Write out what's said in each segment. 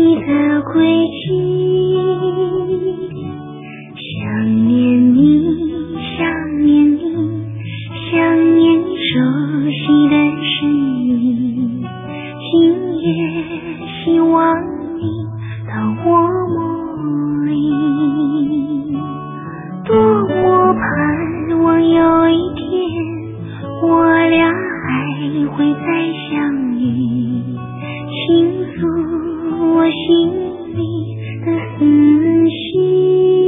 你的轨迹，想念你，想念你，想念你熟悉的声音，今夜希望你到我梦里，多么盼望有一天我俩还会再相遇，倾诉我心里的思绪，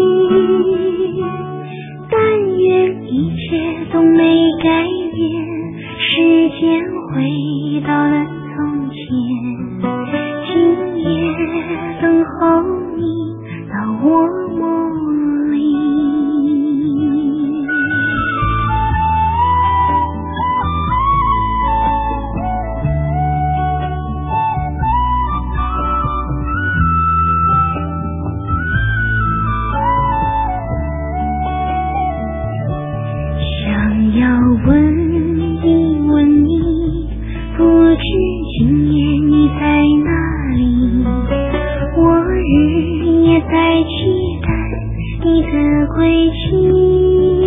但愿一切都没改变，时间回到了从前，今夜等候你到我梦里。想要问一问你，不知今夜你在哪里，我日夜在期待你的归期，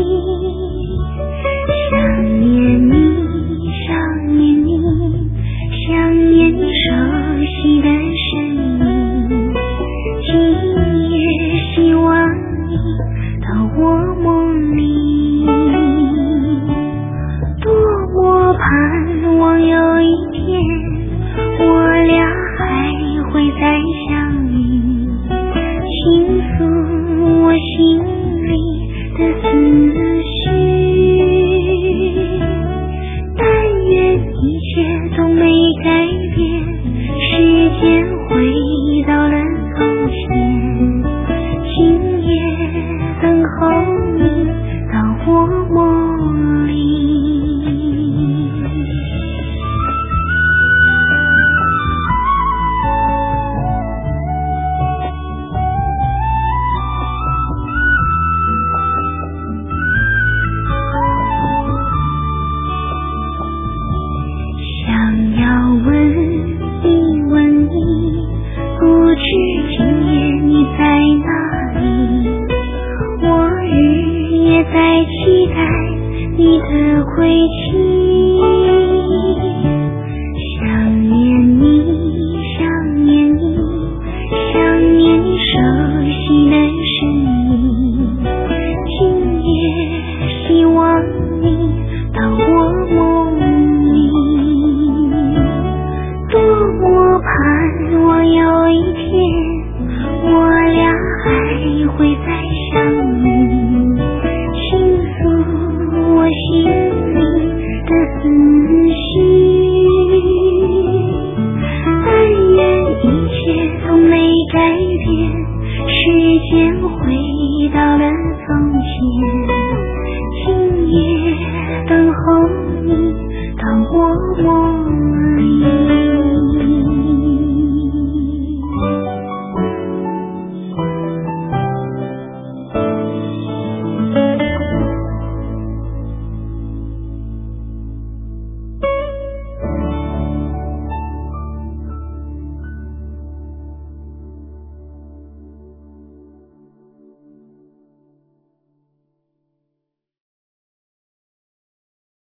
想念你，想念你，想念你熟悉的声音，今夜希望你到我梦里，多么盼望有一天我俩还会再相遇，倾诉我心里的思绪，但愿一切都没改变，时间回到了从前，今夜等候你到我梦里。想要问一问你，不知今夜你在哪里，我日夜在期待你的归期，想念你，想念你，想念你熟悉的声音，今夜希望你到我梦里，多么盼望有一天我俩还会再相遇，倾诉我心里的思绪，但愿一切都没改变，时间回到了从